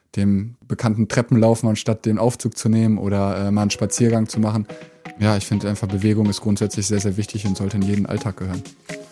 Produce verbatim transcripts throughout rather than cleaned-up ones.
dem bekannten Treppen laufen, anstatt den Aufzug zu nehmen oder äh, mal einen Spaziergang zu machen. Ja, ich finde einfach, Bewegung ist grundsätzlich sehr, sehr wichtig und sollte in jeden Alltag gehören.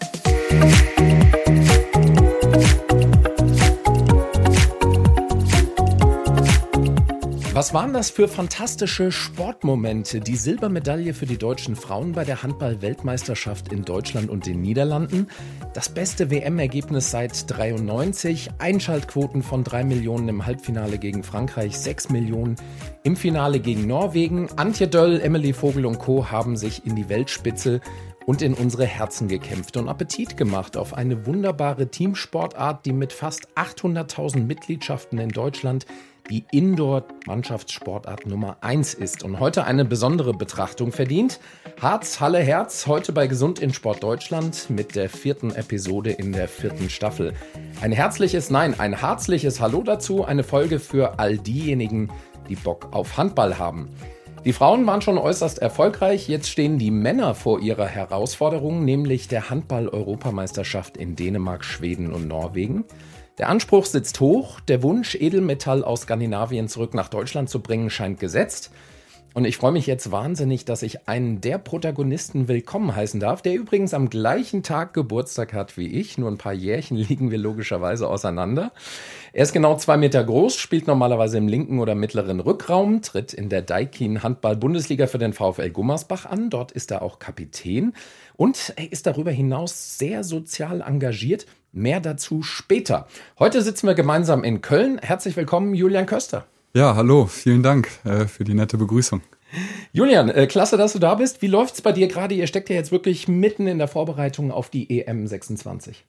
Was waren das für fantastische Sportmomente? Die Silbermedaille für die deutschen Frauen bei der Handball-Weltmeisterschaft in Deutschland und den Niederlanden. Das beste W M-Ergebnis seit dreiundneunzig. Einschaltquoten von drei Millionen im Halbfinale gegen Frankreich, sechs Millionen im Finale gegen Norwegen. Antje Döll, Emily Vogel und Co. haben sich in die Weltspitze und in unsere Herzen gekämpft und Appetit gemacht auf eine wunderbare Teamsportart, die mit fast achthunderttausend Mitgliedschaften in Deutschland die Indoor-Mannschaftssportart Nummer eins ist und heute eine besondere Betrachtung verdient. Harz, Halle, Herz, heute bei Gesund in Sport Deutschland mit der vierten Episode in der vierten Staffel. Ein herzliches, nein, ein herzliches Hallo dazu, eine Folge für all diejenigen, die Bock auf Handball haben. Die Frauen waren schon äußerst erfolgreich, jetzt stehen die Männer vor ihrer Herausforderung, nämlich der Handball-Europameisterschaft in Dänemark, Schweden und Norwegen. Der Anspruch sitzt hoch, der Wunsch, Edelmetall aus Skandinavien zurück nach Deutschland zu bringen, scheint gesetzt. Und ich freue mich jetzt wahnsinnig, dass ich einen der Protagonisten willkommen heißen darf, der übrigens am gleichen Tag Geburtstag hat wie ich. Nur ein paar Jährchen liegen wir logischerweise auseinander. Er ist genau zwei Meter groß, spielt normalerweise im linken oder mittleren Rückraum, tritt in der Daikin Handball-Bundesliga für den VfL Gummersbach an. Dort ist er auch Kapitän und er ist darüber hinaus sehr sozial engagiert. Mehr dazu später. Heute sitzen wir gemeinsam in Köln. Herzlich willkommen, Julian Köster. Ja, hallo, vielen Dank äh, für die nette Begrüßung. Julian, äh, klasse, dass du da bist. Wie läuft's bei dir gerade? Ihr steckt ja jetzt wirklich mitten in der Vorbereitung auf die E M sechsundzwanzig.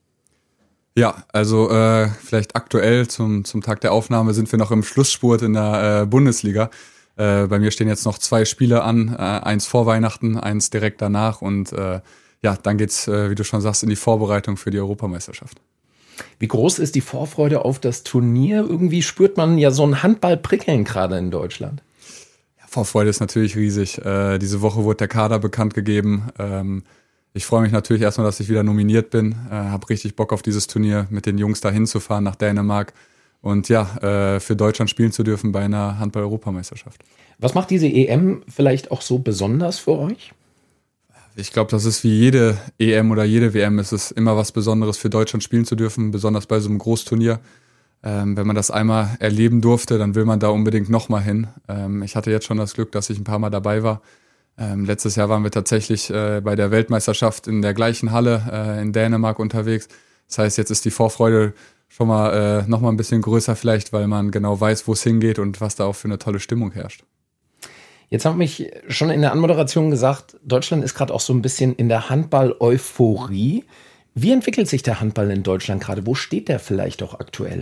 Ja, also äh, vielleicht aktuell zum, zum Tag der Aufnahme sind wir noch im Schlussspurt in der äh, Bundesliga. Äh, bei mir stehen jetzt noch zwei Spiele an, äh, eins vor Weihnachten, eins direkt danach und äh, ja, dann geht's, äh, wie du schon sagst, in die Vorbereitung für die Europameisterschaft. Wie groß ist die Vorfreude auf das Turnier? Irgendwie spürt man ja so ein Handball-Prickeln gerade in Deutschland. Ja, Vorfreude ist natürlich riesig. Äh, diese Woche wurde der Kader bekannt gegeben. Ähm, ich freue mich natürlich erstmal, dass ich wieder nominiert bin. Äh, habe richtig Bock auf dieses Turnier, mit den Jungs da hinzufahren nach Dänemark und ja, äh, für Deutschland spielen zu dürfen bei einer Handball-Europameisterschaft. Was macht diese E M vielleicht auch so besonders für euch? Ich glaube, das ist wie jede E M oder jede W M. Es ist immer was Besonderes für Deutschland spielen zu dürfen, besonders bei so einem Großturnier. Ähm, wenn man das einmal erleben durfte, dann will man da unbedingt nochmal hin. Ähm, ich hatte jetzt schon das Glück, dass ich ein paar Mal dabei war. Ähm, letztes Jahr waren wir tatsächlich äh, bei der Weltmeisterschaft in der gleichen Halle äh, in Dänemark unterwegs. Das heißt, jetzt ist die Vorfreude schon mal äh, nochmal ein bisschen größer vielleicht, weil man genau weiß, wo es hingeht und was da auch für eine tolle Stimmung herrscht. Jetzt habe ich schon in der Anmoderation gesagt, Deutschland ist gerade auch so ein bisschen in der Handball-Euphorie. Wie entwickelt sich der Handball in Deutschland gerade? Wo steht der vielleicht auch aktuell?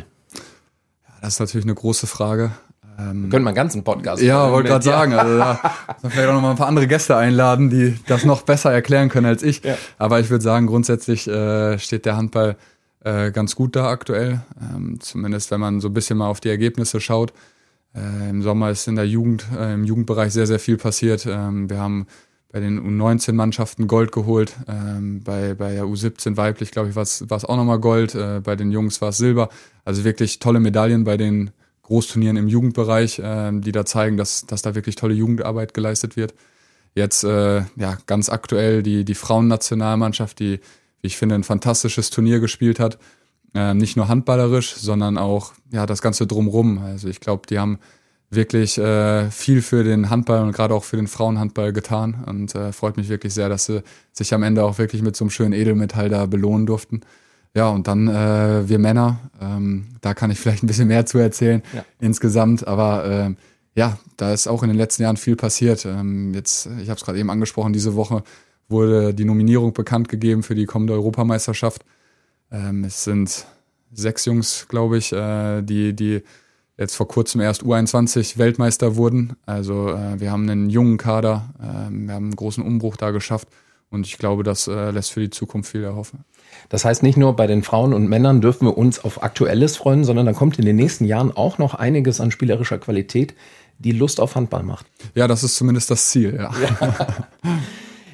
Ja, das ist natürlich eine große Frage. Ähm, Wir können mal einen ganzen Podcast Ja, machen, wollte gerade sagen. Also da muss man vielleicht auch noch mal ein paar andere Gäste einladen, die das noch besser erklären können als ich. Ja. Aber ich würde sagen, grundsätzlich äh, steht der Handball äh, ganz gut da aktuell. Ähm, zumindest wenn man so ein bisschen mal auf die Ergebnisse schaut. Äh, Im Sommer ist in der Jugend, äh, im Jugendbereich sehr, sehr viel passiert. Ähm, wir haben bei den U neunzehn Mannschaften Gold geholt. Ähm, bei, bei der U siebzehn weiblich, glaube ich, war es auch nochmal Gold. Äh, bei den Jungs war es Silber. Also wirklich tolle Medaillen bei den Großturnieren im Jugendbereich, äh, die da zeigen, dass, dass da wirklich tolle Jugendarbeit geleistet wird. Jetzt äh, ja ganz aktuell die, die Frauennationalmannschaft, die, wie ich finde, ein fantastisches Turnier gespielt hat. Äh, nicht nur handballerisch, sondern auch ja das Ganze drumrum. Also ich glaube, die haben wirklich äh, viel für den Handball und gerade auch für den Frauenhandball getan und äh, freut mich wirklich sehr, dass sie sich am Ende auch wirklich mit so einem schönen Edelmetall da belohnen durften. Ja, und dann äh, wir Männer, ähm, da kann ich vielleicht ein bisschen mehr zu erzählen ja. insgesamt, aber äh, ja, da ist auch in den letzten Jahren viel passiert. Ähm, jetzt, ich habe es gerade eben angesprochen, diese Woche wurde die Nominierung bekannt gegeben für die kommende Europameisterschaft. Ähm, es sind sechs Jungs, glaube ich, äh, die die jetzt vor kurzem erst U einundzwanzig Weltmeister wurden. Also äh, wir haben einen jungen Kader, äh, wir haben einen großen Umbruch da geschafft und ich glaube, das äh, lässt für die Zukunft viel erhoffen. Das heißt, nicht nur bei den Frauen und Männern dürfen wir uns auf Aktuelles freuen, sondern dann kommt in den nächsten Jahren auch noch einiges an spielerischer Qualität, die Lust auf Handball macht. Ja, das ist zumindest das Ziel, ja. ja.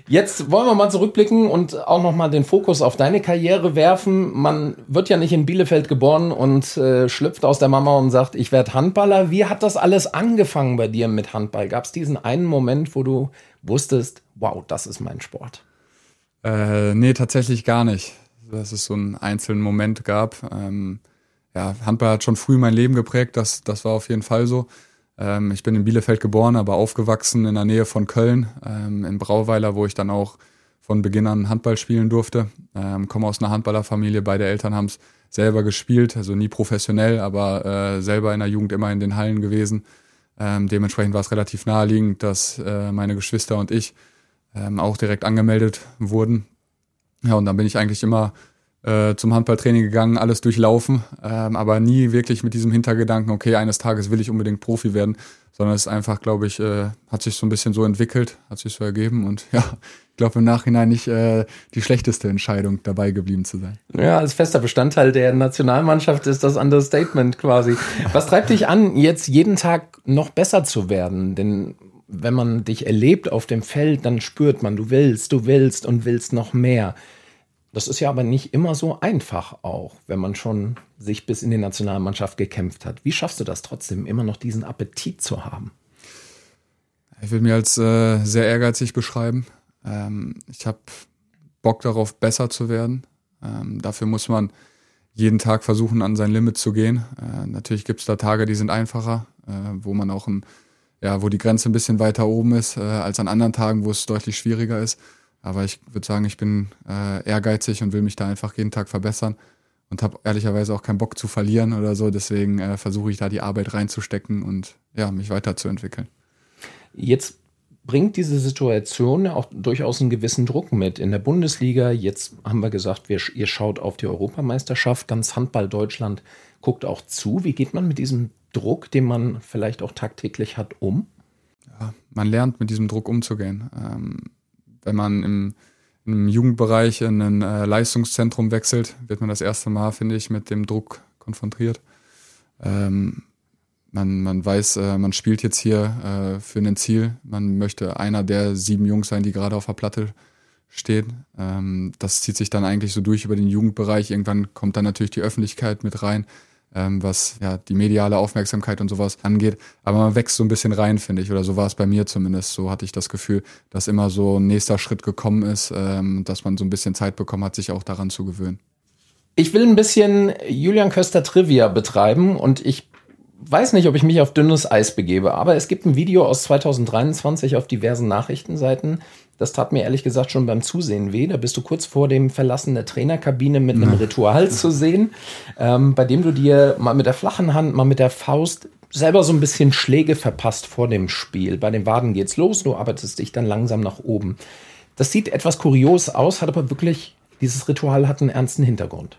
Jetzt wollen wir mal zurückblicken und auch nochmal den Fokus auf deine Karriere werfen. Man wird ja nicht in Bielefeld geboren und äh, schlüpft aus der Mama und sagt, ich werde Handballer. Wie hat das alles angefangen bei dir mit Handball? Gab es diesen einen Moment, wo du wusstest, wow, das ist mein Sport? Äh, nee, tatsächlich gar nicht. Dass es so einen einzelnen Moment gab. Ähm, ja, Handball hat schon früh mein Leben geprägt, das, das war auf jeden Fall so. Ähm, ich bin in Bielefeld geboren, aber aufgewachsen in der Nähe von Köln, ähm, in Brauweiler, wo ich dann auch von Beginn an Handball spielen durfte. Ähm, komme aus einer Handballerfamilie, beide Eltern haben es selber gespielt, also nie professionell, aber äh, selber in der Jugend immer in den Hallen gewesen. Ähm, dementsprechend war es relativ naheliegend, dass äh, meine Geschwister und ich ähm, auch direkt angemeldet wurden. Ja, und dann bin ich eigentlich immer äh, zum Handballtraining gegangen, alles durchlaufen, ähm, aber nie wirklich mit diesem Hintergedanken, okay, eines Tages will ich unbedingt Profi werden, sondern es ist einfach, glaube ich, äh, hat sich so ein bisschen so entwickelt, hat sich so ergeben und ja, ich glaube im Nachhinein nicht äh, die schlechteste Entscheidung, dabei geblieben zu sein. Ja, als fester Bestandteil der Nationalmannschaft ist das Understatement quasi. Was treibt dich an, jetzt jeden Tag noch besser zu werden? Denn wenn man dich erlebt auf dem Feld, dann spürt man, du willst, du willst und willst noch mehr. Das ist ja aber nicht immer so einfach auch, wenn man schon sich bis in die Nationalmannschaft gekämpft hat. Wie schaffst du das trotzdem, immer noch diesen Appetit zu haben? Ich will mich als äh, sehr ehrgeizig beschreiben. Ähm, ich habe Bock darauf, besser zu werden. Ähm, dafür muss man jeden Tag versuchen, an sein Limit zu gehen. Äh, natürlich gibt es da Tage, die sind einfacher, äh, wo man auch ein, ja, wo die Grenze ein bisschen weiter oben ist, äh, als an anderen Tagen, wo es deutlich schwieriger ist. Aber ich würde sagen, ich bin äh, ehrgeizig und will mich da einfach jeden Tag verbessern und habe ehrlicherweise auch keinen Bock zu verlieren oder so. Deswegen äh, versuche ich da die Arbeit reinzustecken und ja, mich weiterzuentwickeln. Jetzt bringt diese Situation ja auch durchaus einen gewissen Druck mit. In der Bundesliga, jetzt haben wir gesagt, wir, ihr schaut auf die Europameisterschaft, ganz Handball Deutschland guckt auch zu. Wie geht man mit diesem Druck, den man vielleicht auch tagtäglich hat, um? Ja, man lernt mit diesem Druck umzugehen. Ähm, Wenn man im, im Jugendbereich in ein äh, Leistungszentrum wechselt, wird man das erste Mal, finde ich, mit dem Druck konfrontiert. Ähm, man, man weiß, äh, man spielt jetzt hier äh, für ein Ziel. Man möchte einer der sieben Jungs sein, die gerade auf der Platte stehen. Ähm, das zieht sich dann eigentlich so durch über den Jugendbereich. Irgendwann kommt dann natürlich die Öffentlichkeit mit rein, ähm, was ja die mediale Aufmerksamkeit und sowas angeht. Aber man wächst so ein bisschen rein, finde ich. Oder so war es bei mir zumindest. So hatte ich das Gefühl, dass immer so ein nächster Schritt gekommen ist, ähm, dass man so ein bisschen Zeit bekommen hat, sich auch daran zu gewöhnen. Ich will ein bisschen Julian Köster Trivia betreiben und ich weiß nicht, ob ich mich auf dünnes Eis begebe, aber es gibt ein Video aus zwanzig dreiundzwanzig auf diversen Nachrichtenseiten. Das tat mir ehrlich gesagt schon beim Zusehen weh. Da bist du kurz vor dem Verlassen der Trainerkabine mit einem Ritual zu sehen, ähm, bei dem du dir mal mit der flachen Hand, mal mit der Faust selber so ein bisschen Schläge verpasst vor dem Spiel. Bei den Waden geht's los, du arbeitest dich dann langsam nach oben. Das sieht etwas kurios aus, hat aber wirklich, dieses Ritual hat einen ernsten Hintergrund.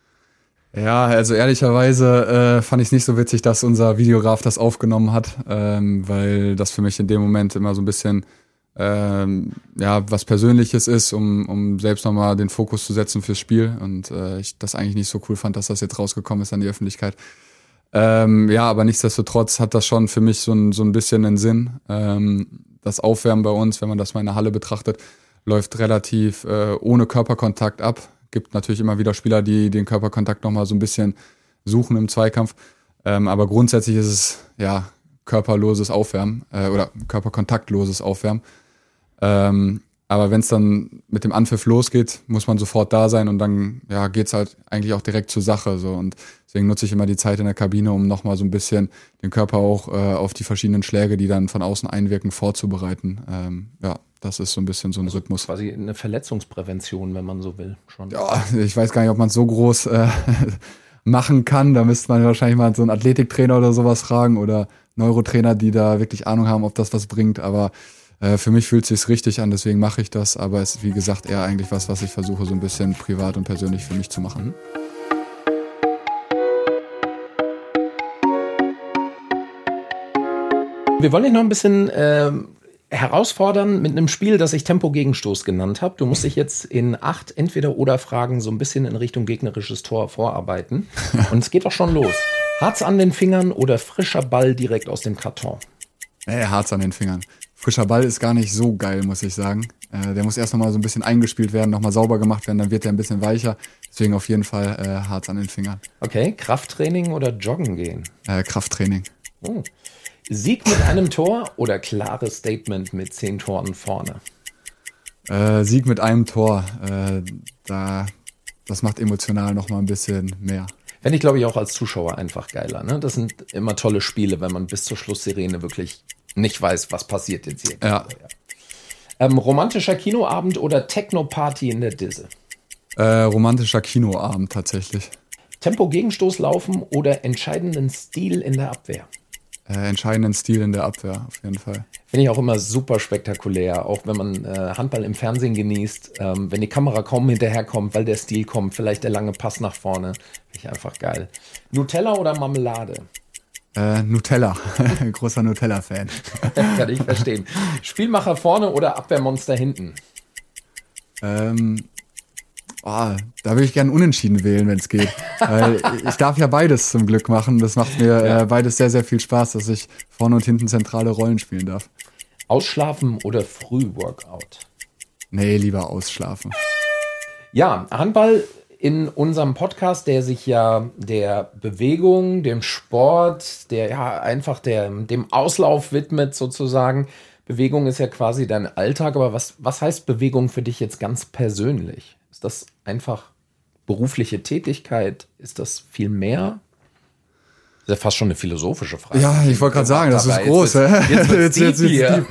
Ja, also ehrlicherweise äh, fand ich es nicht so witzig, dass unser Videograf das aufgenommen hat, ähm, weil das für mich in dem Moment immer so ein bisschen ähm, ja was Persönliches ist, um um selbst nochmal den Fokus zu setzen fürs Spiel und äh, ich das eigentlich nicht so cool fand, dass das jetzt rausgekommen ist an die Öffentlichkeit. Ähm, ja, aber nichtsdestotrotz hat das schon für mich so ein so ein bisschen einen Sinn. Ähm, das Aufwärmen bei uns, wenn man das mal in der Halle betrachtet, läuft relativ äh, ohne Körperkontakt ab. Gibt natürlich immer wieder Spieler, die den Körperkontakt nochmal so ein bisschen suchen im Zweikampf. Ähm, aber grundsätzlich ist es ja körperloses Aufwärmen äh, oder körperkontaktloses Aufwärmen. Ähm, aber wenn es dann mit dem Anpfiff losgeht, muss man sofort da sein und dann ja, geht's halt eigentlich auch direkt zur Sache. So. Und deswegen nutze ich immer die Zeit in der Kabine, um nochmal so ein bisschen den Körper auch äh, auf die verschiedenen Schläge, die dann von außen einwirken, vorzubereiten. Ähm, ja. Das ist so ein bisschen so ein Rhythmus. Quasi eine Verletzungsprävention, wenn man so will. Schon. Ja, ich weiß gar nicht, ob man es so groß äh, machen kann. Da müsste man wahrscheinlich mal so einen Athletiktrainer oder sowas fragen oder Neurotrainer, die da wirklich Ahnung haben, ob das was bringt. Aber äh, für mich fühlt es sich richtig an, deswegen mache ich das. Aber es ist, wie gesagt, eher eigentlich was, was ich versuche, so ein bisschen privat und persönlich für mich zu machen. Wir wollen dich noch ein bisschen ähm, herausfordern mit einem Spiel, das ich Tempo-Gegenstoß genannt habe. Du musst dich jetzt in acht Entweder-Oder-Fragen so ein bisschen in Richtung gegnerisches Tor vorarbeiten. Und es geht auch schon los. Harz an den Fingern oder frischer Ball direkt aus dem Karton? Äh, Harz an den Fingern. Frischer Ball ist gar nicht so geil, muss ich sagen. Äh, der muss erst nochmal so ein bisschen eingespielt werden, nochmal sauber gemacht werden, dann wird der ein bisschen weicher. Deswegen auf jeden Fall äh, Harz an den Fingern. Okay, Krafttraining oder Joggen gehen? Äh, Krafttraining. Oh. Sieg mit einem Tor oder klares Statement mit zehn Toren vorne? Äh, Sieg mit einem Tor. Äh, da, das macht emotional nochmal ein bisschen mehr. Fände ich, glaube ich, auch als Zuschauer einfach geiler. Ne? Das sind immer tolle Spiele, wenn man bis zur Schlusssirene wirklich nicht weiß, was passiert jetzt hier. Ja. Ähm, romantischer Kinoabend oder Techno-Party in der Disse? Äh, romantischer Kinoabend tatsächlich. Tempo-Gegenstoß laufen oder entscheidenden Stil in der Abwehr? Äh, entscheidenden Stil in der Abwehr, auf jeden Fall. Finde ich auch immer super spektakulär, auch wenn man äh, Handball im Fernsehen genießt, ähm, wenn die Kamera kaum hinterherkommt, weil der Stil kommt, vielleicht der lange Pass nach vorne. Finde ich einfach geil. Nutella oder Marmelade? Äh, Nutella, großer Nutella-Fan. Kann ich verstehen. Spielmacher vorne oder Abwehrmonster hinten? Ähm, oh, da würde ich gerne unentschieden wählen, wenn es geht. Weil ich darf ja beides zum Glück machen. Das macht mir Ja. äh, beides sehr, sehr viel Spaß, dass ich vorne und hinten zentrale Rollen spielen darf. Ausschlafen oder Frühworkout? Nee, lieber ausschlafen. Ja, Handball in unserem Podcast, der sich ja der Bewegung, dem Sport, der ja einfach der, dem Auslauf widmet sozusagen. Bewegung ist ja quasi dein Alltag, aber was, was heißt Bewegung für dich jetzt ganz persönlich? Ist das einfach berufliche Tätigkeit? Ist das viel mehr? Das ist ja fast schon eine philosophische Frage. Ja, ich wollte gerade sagen, das ist groß. Jetzt, jetzt, jetzt, jetzt, jetzt deep.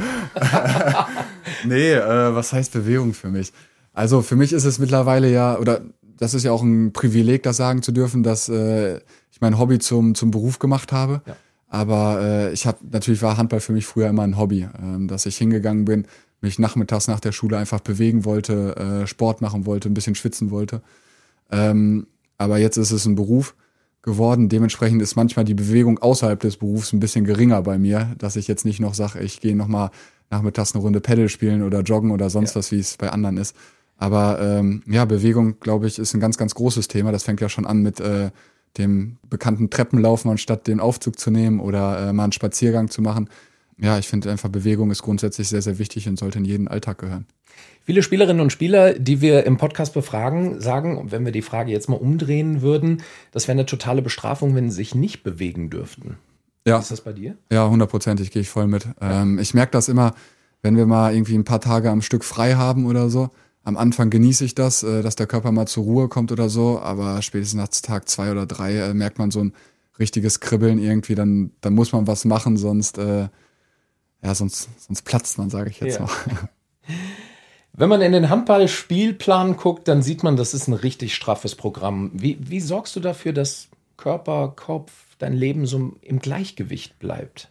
Nee, äh, was heißt Bewegung für mich? Also für mich ist es mittlerweile ja, oder das ist ja auch ein Privileg, das sagen zu dürfen, dass äh, ich mein Hobby zum, zum Beruf gemacht habe. Ja. Aber äh, ich habe natürlich war Handball für mich früher immer ein Hobby, ähm, dass ich hingegangen bin, mich nachmittags nach der Schule einfach bewegen wollte, äh, Sport machen wollte, ein bisschen schwitzen wollte. Ähm, aber jetzt ist es ein Beruf geworden. Dementsprechend ist manchmal die Bewegung außerhalb des Berufs ein bisschen geringer bei mir, dass ich jetzt nicht noch sage, ich gehe noch mal nachmittags eine Runde Paddle spielen oder joggen oder sonst ja. was, wie es bei anderen ist. Aber ähm, ja, Bewegung, glaube ich, ist ein ganz, ganz großes Thema. Das fängt ja schon an mit äh, dem bekannten Treppenlaufen, anstatt den Aufzug zu nehmen oder äh, mal einen Spaziergang zu machen. Ja, ich finde einfach, Bewegung ist grundsätzlich sehr, sehr wichtig und sollte in jeden Alltag gehören. Viele Spielerinnen und Spieler, die wir im Podcast befragen, sagen, wenn wir die Frage jetzt mal umdrehen würden, das wäre eine totale Bestrafung, wenn sie sich nicht bewegen dürften. Ja. Ist das bei dir? Ja, hundertprozentig gehe ich voll mit. Ja. Ähm, ich merke das immer, wenn wir mal irgendwie ein paar Tage am Stück frei haben oder so. Am Anfang genieße ich das, äh, dass der Körper mal zur Ruhe kommt oder so, aber spätestens nach Tag zwei oder drei äh, merkt man so ein richtiges Kribbeln irgendwie, dann, dann muss man was machen, sonst, äh, ja, sonst, sonst platzt man, sage ich jetzt Ja. mal. Wenn man in den Handballspielplan guckt, dann sieht man, das ist ein richtig straffes Programm. Wie, wie sorgst du dafür, dass Körper, Kopf, dein Leben so im Gleichgewicht bleibt?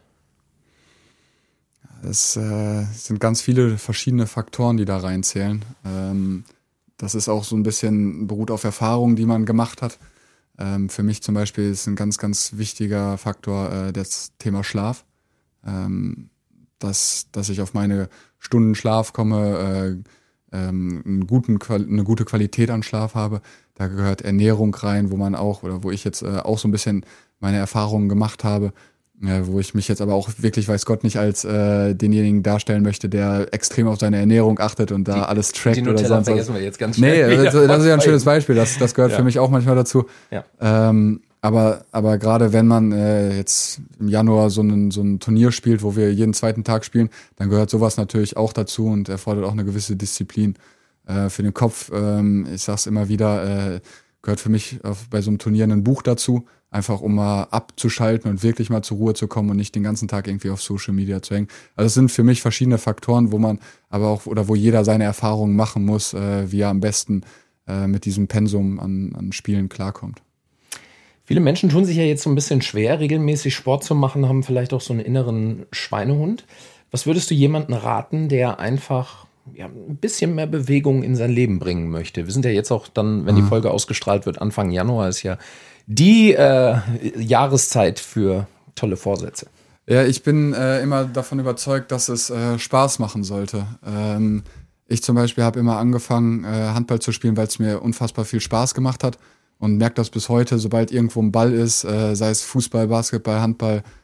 Es äh, sind ganz viele verschiedene Faktoren, die da reinzählen. Ähm, das ist auch so ein bisschen, beruht auf Erfahrungen, die man gemacht hat. Ähm, für mich zum Beispiel ist ein ganz, ganz wichtiger Faktor äh, das Thema Schlaf. Ähm, dass, dass ich auf meine Stunden Schlaf komme, äh, ähm, einen guten, eine gute Qualität an Schlaf habe. Da gehört Ernährung rein, wo man auch, oder wo ich jetzt äh, auch so ein bisschen meine Erfahrungen gemacht habe. Ja, wo ich mich jetzt aber auch wirklich, weiß Gott, nicht als äh, denjenigen darstellen möchte, der extrem auf seine Ernährung achtet und da die, alles trackt die oder Nutella sonst was. vergessen wir jetzt ganz schnell. Nee, das, das ist ja ein schönes Beispiel. Das, das gehört ja. für mich auch manchmal dazu. Ja. Ähm, aber aber gerade wenn man äh, jetzt im Januar so ein, so ein Turnier spielt, wo wir jeden zweiten Tag spielen, dann gehört sowas natürlich auch dazu und erfordert auch eine gewisse Disziplin. Äh, für den Kopf, ähm, ich sag's immer wieder, äh, gehört für mich auf, bei so einem Turnier ein Buch dazu. Einfach um mal abzuschalten und wirklich mal zur Ruhe zu kommen und nicht den ganzen Tag irgendwie auf Social Media zu hängen. Also es sind für mich verschiedene Faktoren, wo man aber auch, oder wo jeder seine Erfahrungen machen muss, äh, wie er am besten äh, mit diesem Pensum an, an Spielen klarkommt. Viele Menschen tun sich ja jetzt so ein bisschen schwer, regelmäßig Sport zu machen, haben vielleicht auch so einen inneren Schweinehund. Was würdest du jemandem raten, der einfach ja, ein bisschen mehr Bewegung in sein Leben bringen möchte? Wir sind ja jetzt auch dann, wenn die Folge ausgestrahlt wird, Anfang Januar ist ja die äh, Jahreszeit für tolle Vorsätze. Ja, ich bin äh, immer davon überzeugt, dass es äh, Spaß machen sollte. Ähm, ich zum Beispiel habe immer angefangen, äh, Handball zu spielen, weil es mir unfassbar viel Spaß gemacht hat und merke das bis heute, sobald irgendwo ein Ball ist, äh, sei es Fußball, Basketball, Handball,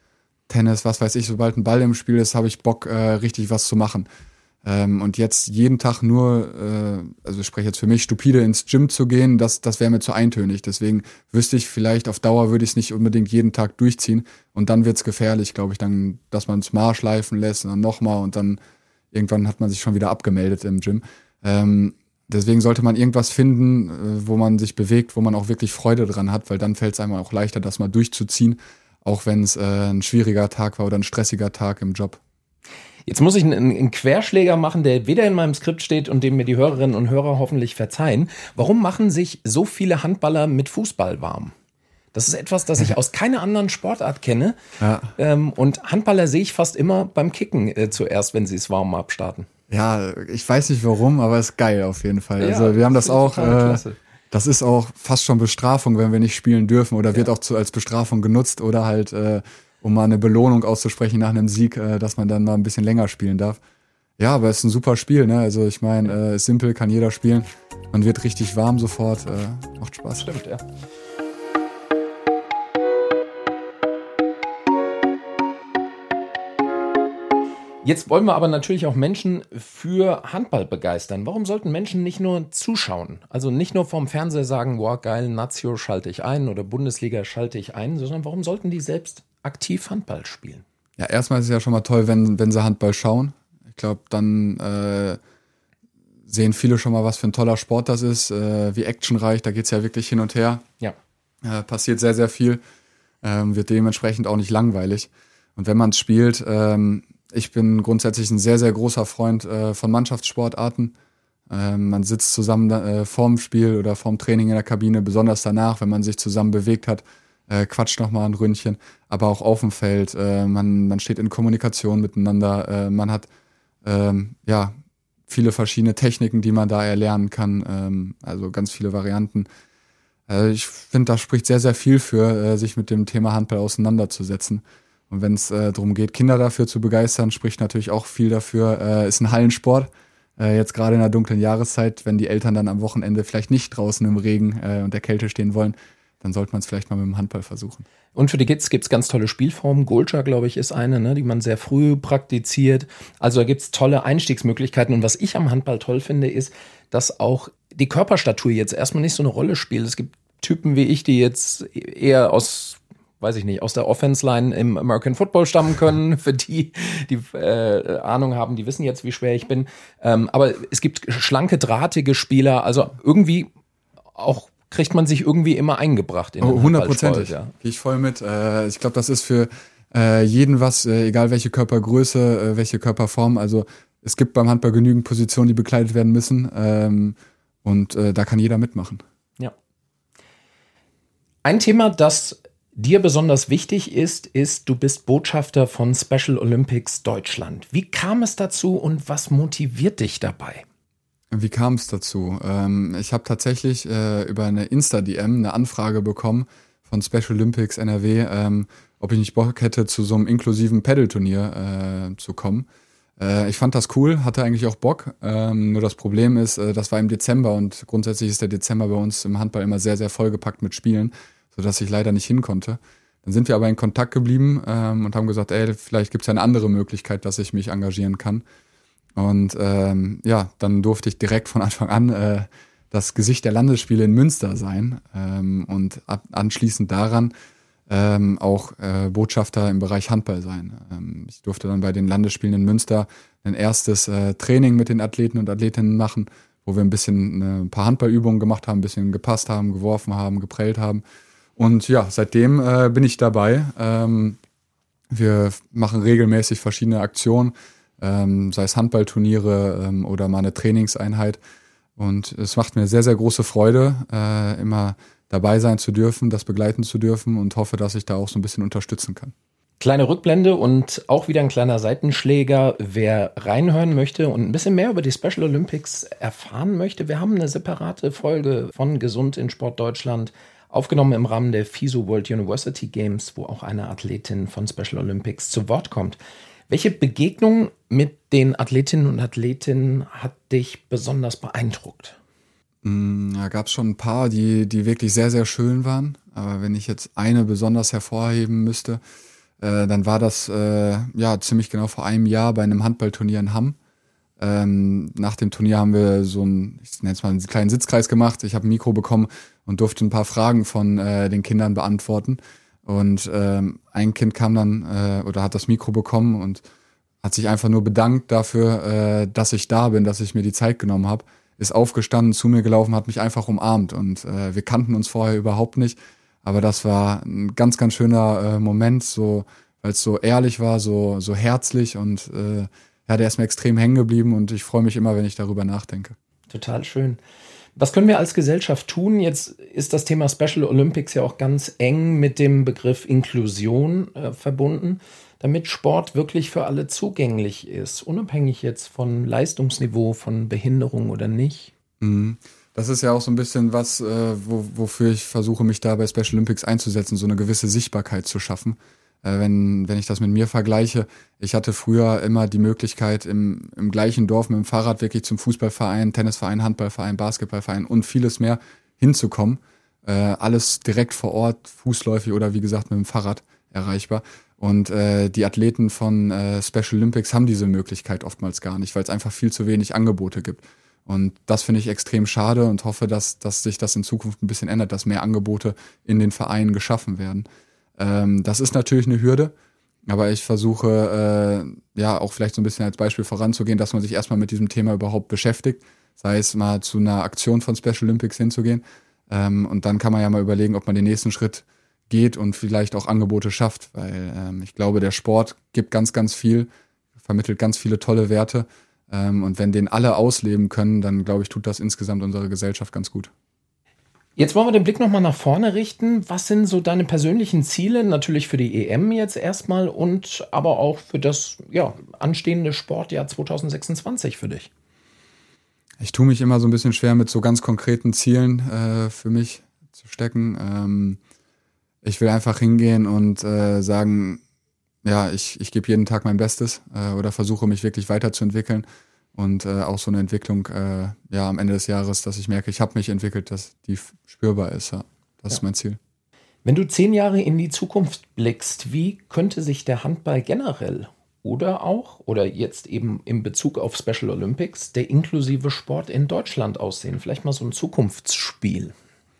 Tennis, was weiß ich, sobald ein Ball im Spiel ist, habe ich Bock, äh, richtig was zu machen. Ähm, und jetzt jeden Tag nur, äh, also ich spreche jetzt für mich, stupide ins Gym zu gehen, das, das wäre mir zu eintönig. Deswegen wüsste ich vielleicht, auf Dauer würde ich es nicht unbedingt jeden Tag durchziehen. Und dann wird's gefährlich, glaube ich, dann, dass man es mal schleifen lässt und dann nochmal und dann irgendwann hat man sich schon wieder abgemeldet im Gym. Ähm, deswegen sollte man irgendwas finden, äh, wo man sich bewegt, wo man auch wirklich Freude dran hat, weil dann fällt es einem auch leichter, das mal durchzuziehen, auch wenn es äh, ein schwieriger Tag war oder ein stressiger Tag im Job. Jetzt muss ich einen, einen Querschläger machen, der weder in meinem Skript steht und dem mir die Hörerinnen und Hörer hoffentlich verzeihen. Warum machen sich so viele Handballer mit Fußball warm? Das ist etwas, das ich aus keiner anderen Sportart kenne. Ja. Ähm, und Handballer sehe ich fast immer beim Kicken äh, zuerst, wenn sie es warm abstarten. Ja, ich weiß nicht warum, aber es ist geil auf jeden Fall. Ja, also wir haben das auch, äh, das ist auch fast schon Bestrafung, wenn wir nicht spielen dürfen oder ja. wird auch zu, als Bestrafung genutzt oder halt äh, um mal eine Belohnung auszusprechen nach einem Sieg, äh, dass man dann mal ein bisschen länger spielen darf. Ja, aber es ist ein super Spiel, ne? Also ich meine, äh, ist simpel, kann jeder spielen. Man wird richtig warm sofort, äh, macht Spaß. Stimmt, ja. Jetzt wollen wir aber natürlich auch Menschen für Handball begeistern. Warum sollten Menschen nicht nur zuschauen? Also nicht nur vorm Fernseher sagen, wow, geil, Nazio schalte ich ein oder Bundesliga schalte ich ein, sondern warum sollten die selbst aktiv Handball spielen? Ja, erstmal ist es ja schon mal toll, wenn, wenn sie Handball schauen. Ich glaube, dann äh, sehen viele schon mal, was für ein toller Sport das ist, äh, wie actionreich, da geht's ja wirklich hin und her. Ja. Äh, passiert sehr, sehr viel, ähm, wird dementsprechend auch nicht langweilig. Und wenn man es spielt, ähm, ich bin grundsätzlich ein sehr, sehr großer Freund äh, von Mannschaftssportarten. Ähm, man sitzt zusammen äh, vorm Spiel oder vorm Training in der Kabine, besonders danach, wenn man sich zusammen bewegt hat, äh, quatscht nochmal ein Ründchen, aber auch auf dem Feld. Äh, man, man steht in Kommunikation miteinander. Äh, man hat ähm, ja viele verschiedene Techniken, die man da erlernen kann. Ähm, also ganz viele Varianten. Äh, ich finde, da spricht sehr, sehr viel für, äh, sich mit dem Thema Handball auseinanderzusetzen. Und wenn es äh, darum geht, Kinder dafür zu begeistern, spricht natürlich auch viel dafür. Äh, ist ein Hallensport. Äh, jetzt gerade in der dunklen Jahreszeit, wenn die Eltern dann am Wochenende vielleicht nicht draußen im Regen äh, und der Kälte stehen wollen, dann sollte man es vielleicht mal mit dem Handball versuchen. Und für die Kids gibt's ganz tolle Spielformen. Gulcha, glaube ich, ist eine, ne, die man sehr früh praktiziert. Also da gibt's tolle Einstiegsmöglichkeiten. Und was ich am Handball toll finde, ist, dass auch die Körperstatur jetzt erstmal nicht so eine Rolle spielt. Es gibt Typen wie ich, die jetzt eher aus weiß ich nicht, aus der Offense-Line im American Football stammen können. Für die, die äh, Ahnung haben, die wissen jetzt, wie schwer ich bin. Ähm, aber es gibt schlanke, drahtige Spieler. Also irgendwie auch kriegt man sich irgendwie immer eingebracht in den oh, hundertprozentig. Ja. Gehe ich voll mit. Äh, ich glaube, das ist für äh, jeden was, äh, egal welche Körpergröße, äh, welche Körperform. Also es gibt beim Handball genügend Positionen, die bekleidet werden müssen. Ähm, und äh, da kann jeder mitmachen. Ja. Ein Thema, das dir besonders wichtig ist, ist, du bist Botschafter von Special Olympics Deutschland. Wie kam es dazu und was motiviert dich dabei? Wie kam es dazu? Ähm, ich habe tatsächlich äh, über eine Insta-D M eine Anfrage bekommen von Special Olympics N R W, ähm, ob ich nicht Bock hätte, zu so einem inklusiven Paddle-Turnier äh, zu kommen. Äh, ich fand das cool, hatte eigentlich auch Bock. Ähm, nur das Problem ist, äh, das war im Dezember und grundsätzlich ist der Dezember bei uns im Handball immer sehr, sehr vollgepackt mit Spielen, sodass ich leider nicht hin konnte. Dann sind wir aber in Kontakt geblieben ähm, und haben gesagt, ey, vielleicht gibt es ja eine andere Möglichkeit, dass ich mich engagieren kann. Und ähm, ja, dann durfte ich direkt von Anfang an äh, das Gesicht der Landesspiele in Münster sein ähm, und ab, anschließend daran ähm, auch äh, Botschafter im Bereich Handball sein. Ähm, ich durfte dann bei den Landesspielen in Münster ein erstes äh, Training mit den Athleten und Athletinnen machen, wo wir ein bisschen äh, ein paar Handballübungen gemacht haben, ein bisschen gepasst haben, geworfen haben, geprellt haben. Und ja, seitdem äh, bin ich dabei. Ähm, wir machen regelmäßig verschiedene Aktionen, ähm, sei es Handballturniere ähm, oder mal eine Trainingseinheit. Und es macht mir sehr, sehr große Freude, äh, immer dabei sein zu dürfen, das begleiten zu dürfen und hoffe, dass ich da auch so ein bisschen unterstützen kann. Kleine Rückblende und auch wieder ein kleiner Seitenschläger. Wer reinhören möchte und ein bisschen mehr über die Special Olympics erfahren möchte, wir haben eine separate Folge von Gesund in Sport Deutschland aufgenommen im Rahmen der F I S U World University Games, wo auch eine Athletin von Special Olympics zu Wort kommt. Welche Begegnung mit den Athletinnen und Athleten hat dich besonders beeindruckt? Da gab es schon ein paar, die, die wirklich sehr, sehr schön waren. Aber wenn ich jetzt eine besonders hervorheben müsste, Äh, dann war das äh, ja ziemlich genau vor einem Jahr bei einem Handballturnier in Hamm. Ähm, nach dem Turnier haben wir so einen, ich nenne es mal einen kleinen Sitzkreis gemacht. Ich habe ein Mikro bekommen und durfte ein paar Fragen von äh, den Kindern beantworten. Und ähm, ein Kind kam dann äh, oder hat das Mikro bekommen und hat sich einfach nur bedankt dafür, äh, dass ich da bin, dass ich mir die Zeit genommen habe. Ist aufgestanden, zu mir gelaufen, hat mich einfach umarmt. Und äh, wir kannten uns vorher überhaupt nicht. Aber das war ein ganz, ganz schöner äh, Moment, so, weil es so ehrlich war, so, so herzlich und äh, ja, der ist mir extrem hängen geblieben und ich freue mich immer, wenn ich darüber nachdenke. Total schön. Was können wir als Gesellschaft tun? Jetzt ist das Thema Special Olympics ja auch ganz eng mit dem Begriff Inklusion äh, verbunden, damit Sport wirklich für alle zugänglich ist, unabhängig jetzt von Leistungsniveau, von Behinderung oder nicht. Mhm. Das ist ja auch so ein bisschen was, äh, wo, wofür ich versuche, mich da bei Special Olympics einzusetzen, so eine gewisse Sichtbarkeit zu schaffen. Äh, wenn, wenn ich das mit mir vergleiche, ich hatte früher immer die Möglichkeit, im, im gleichen Dorf mit dem Fahrrad wirklich zum Fußballverein, Tennisverein, Handballverein, Basketballverein und vieles mehr hinzukommen. Äh, alles direkt vor Ort, fußläufig oder wie gesagt mit dem Fahrrad erreichbar. Und äh, die Athleten von äh, Special Olympics haben diese Möglichkeit oftmals gar nicht, weil es einfach viel zu wenig Angebote gibt. Und das finde ich extrem schade und hoffe, dass, dass sich das in Zukunft ein bisschen ändert, dass mehr Angebote in den Vereinen geschaffen werden. Ähm, das ist natürlich eine Hürde, aber ich versuche äh, ja auch vielleicht so ein bisschen als Beispiel voranzugehen, dass man sich erstmal mit diesem Thema überhaupt beschäftigt, sei es mal zu einer Aktion von Special Olympics hinzugehen. Ähm, und dann kann man ja mal überlegen, ob man den nächsten Schritt geht und vielleicht auch Angebote schafft, weil ähm, ich glaube, der Sport gibt ganz, ganz viel, vermittelt ganz viele tolle Werte. Ähm, und wenn den alle ausleben können, dann glaube ich, tut das insgesamt unserer Gesellschaft ganz gut. Jetzt wollen wir den Blick nochmal nach vorne richten. Was sind so deine persönlichen Ziele? Natürlich für die E M jetzt erstmal und aber auch für das ja, anstehende Sportjahr zwanzig sechsundzwanzig für dich. Ich tue mich immer so ein bisschen schwer mit so ganz konkreten Zielen äh, für mich zu stecken. Ähm, ich will einfach hingehen und äh, sagen, ja, ich, ich gebe jeden Tag mein Bestes äh, oder versuche mich wirklich weiterzuentwickeln. Und äh, auch so eine Entwicklung äh, ja am Ende des Jahres, dass ich merke, ich habe mich entwickelt, dass die f- spürbar ist. Ja. Das ja. ist mein Ziel. Wenn du zehn Jahre in die Zukunft blickst, wie könnte sich der Handball generell oder auch, oder jetzt eben in Bezug auf Special Olympics, der inklusive Sport in Deutschland aussehen? Vielleicht mal so ein Zukunftsspiel.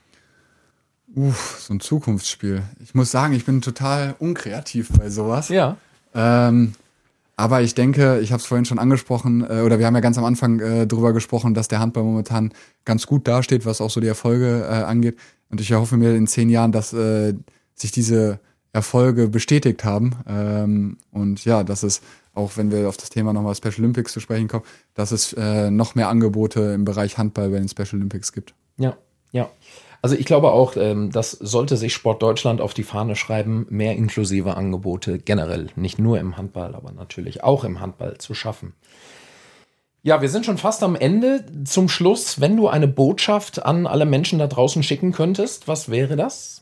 Uff, so ein Zukunftsspiel. Ich muss sagen, ich bin total unkreativ bei sowas. Ja. Ähm, Aber ich denke, ich habe es vorhin schon angesprochen, äh, oder wir haben ja ganz am Anfang äh, drüber gesprochen, dass der Handball momentan ganz gut dasteht, was auch so die Erfolge äh, angeht. Und ich erhoffe mir in zehn Jahren, dass äh, sich diese Erfolge bestätigt haben. Ähm, und ja, dass es, auch wenn wir auf das Thema nochmal Special Olympics zu sprechen kommen, dass es äh, noch mehr Angebote im Bereich Handball bei den Special Olympics gibt. Ja, ja. Also ich glaube auch, das sollte sich Sport Deutschland auf die Fahne schreiben, mehr inklusive Angebote generell, nicht nur im Handball, aber natürlich auch im Handball zu schaffen. Ja, wir sind schon fast am Ende. Zum Schluss, wenn du eine Botschaft an alle Menschen da draußen schicken könntest, was wäre das?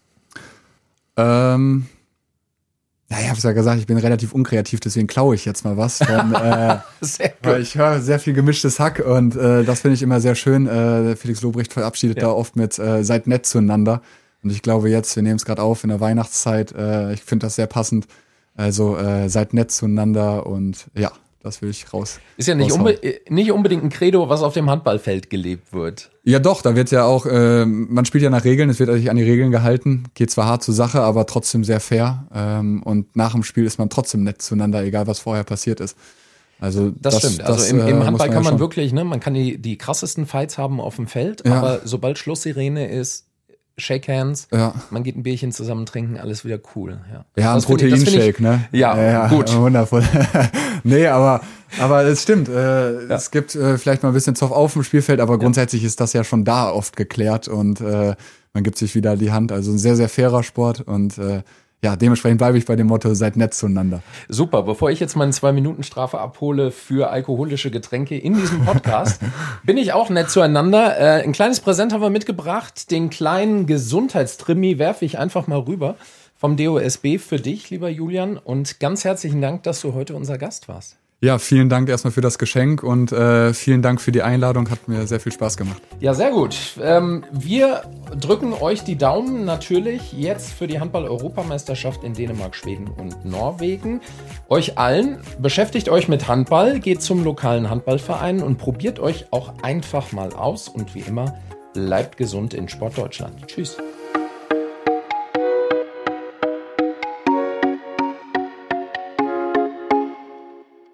Ähm, ja, ich habe es ja gesagt, ich bin relativ unkreativ, deswegen klaue ich jetzt mal was. Von, äh, sehr gut. Weil ich höre sehr viel gemischtes Hack und äh, das finde ich immer sehr schön. Äh, Felix Lobrecht verabschiedet ja. da oft mit äh, seid nett zueinander. Und ich glaube jetzt, wir nehmen es gerade auf in der Weihnachtszeit, äh, ich finde das sehr passend. Also äh, seid nett zueinander und ja, das will ich raus. Ist ja nicht, unbe- nicht unbedingt ein Credo, was auf dem Handballfeld gelebt wird. Ja doch, da wird ja auch, äh, man spielt ja nach Regeln, es wird sich an die Regeln gehalten, geht zwar hart zur Sache, aber trotzdem sehr fair. Ähm, und nach dem Spiel ist man trotzdem nett zueinander, egal was vorher passiert ist. Also das, das stimmt. Also das, im, im Handball man kann man ja wirklich, ne, man kann die, die krassesten Fights haben auf dem Feld, ja. aber sobald Schlusssirene ist, Shake Hands, ja. man geht ein Bierchen zusammen trinken, alles wieder cool. Ja, ja ein Proteinshake, ne? Ja, ja, gut. Wundervoll. Nee, aber aber es stimmt. Äh, ja. Es gibt äh, vielleicht mal ein bisschen Zoff auf dem Spielfeld, aber grundsätzlich ja. ist das ja schon da oft geklärt und äh, man gibt sich wieder die Hand. Also ein sehr, sehr fairer Sport und äh, ja, dementsprechend bleibe ich bei dem Motto, seid nett zueinander. Super, bevor ich jetzt meine Zwei-Minuten-Strafe abhole für alkoholische Getränke in diesem Podcast, bin ich auch nett zueinander. Äh, ein kleines Präsent haben wir mitgebracht. Den kleinen Gesundheitstrimi werfe ich einfach mal rüber vom D O S B für dich, lieber Julian. Und ganz herzlichen Dank, dass du heute unser Gast warst. Ja, vielen Dank erstmal für das Geschenk und äh, vielen Dank für die Einladung. Hat mir sehr viel Spaß gemacht. Ja, sehr gut. Ähm, wir drücken euch die Daumen natürlich jetzt für die Handball-Europameisterschaft in Dänemark, Schweden und Norwegen. Euch allen, beschäftigt euch mit Handball, geht zum lokalen Handballverein und probiert euch auch einfach mal aus. Und wie immer, bleibt gesund in Sportdeutschland. Tschüss.